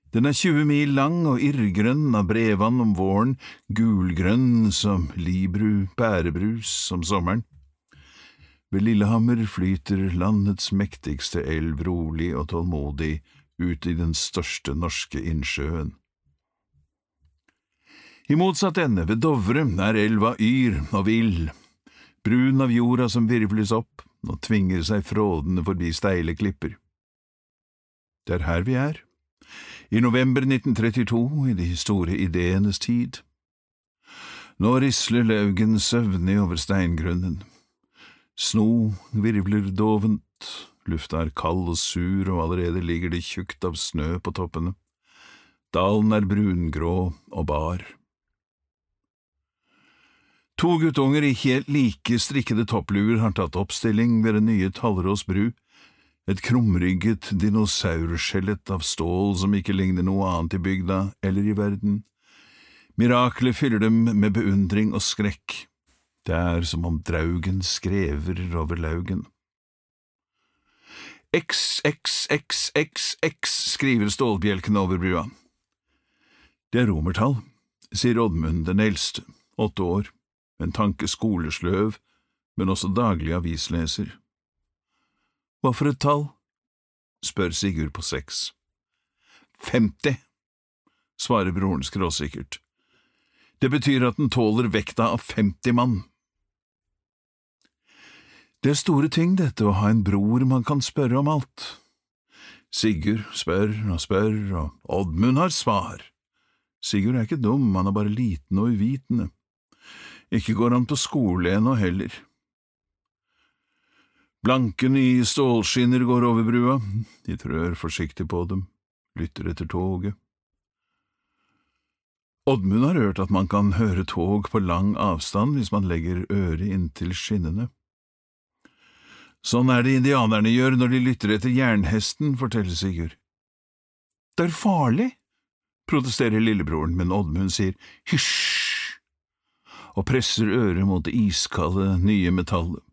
Den 20 mil lang og irrgrønn av brevann om våren, gulgrønn som libru, bærebrus om sommeren. Ved Lillehammer flyter landets mektigste elv rolig og tålmodig ut i den største norske innsjøen. I motsatt ende, ved Dovre, elva yr og vill, brun av jorda som virvles opp og tvinger seg frådende forbi steile klipper. Det her vi er. I november 1932, i de store ideenes tid. Nå risler laugen søvnig over steingrunnen. Sno virvler dovent, lufta kald og sur, og allerede ligger det tjukt av snø på toppene. Dalen brungrå og bar. 2 guttunger i helt like strikkede toppluer har tatt oppstilling ved den nye Tallrås bru, et krumrygget dinosaurskjelett av stål som ikke ligner noe annet i bygda eller i verden. Miraklet fyller dem med beundring og skrekk. Det som om draugen skrever over laugen. XXXXX skriver stålbjelken over brua. Det romertall, sier Oddmund den eldste, 8 år, en tanke skolesløv, men også daglig avisleser. Hva for et tall? Spør Sigurd på 6. 50, svarer broren skråsikkert. Det betyr at den tåler vekta av 50 mann. Det store ting dette å ha en bror man kan spørre om alt. Sigurd spør, og Oddmund har svar. Sigurd ikke dum, han bare liten og uvitende. Ikke går han på skole ennå heller. Blanken i stålskinner går over brua, de trør forsiktig på dem, lytter etter toget. Oddmund har hørt at man kan høre tog på lang avstand hvis man legger øret inntil skinnene. Sånn det indianerne gjør når de lytter etter jernhesten, forteller Sigurd. Det farlig, protesterer lillebroren, men Oddmund sier hysj, og presser øret mot det iskalde, nye metallet.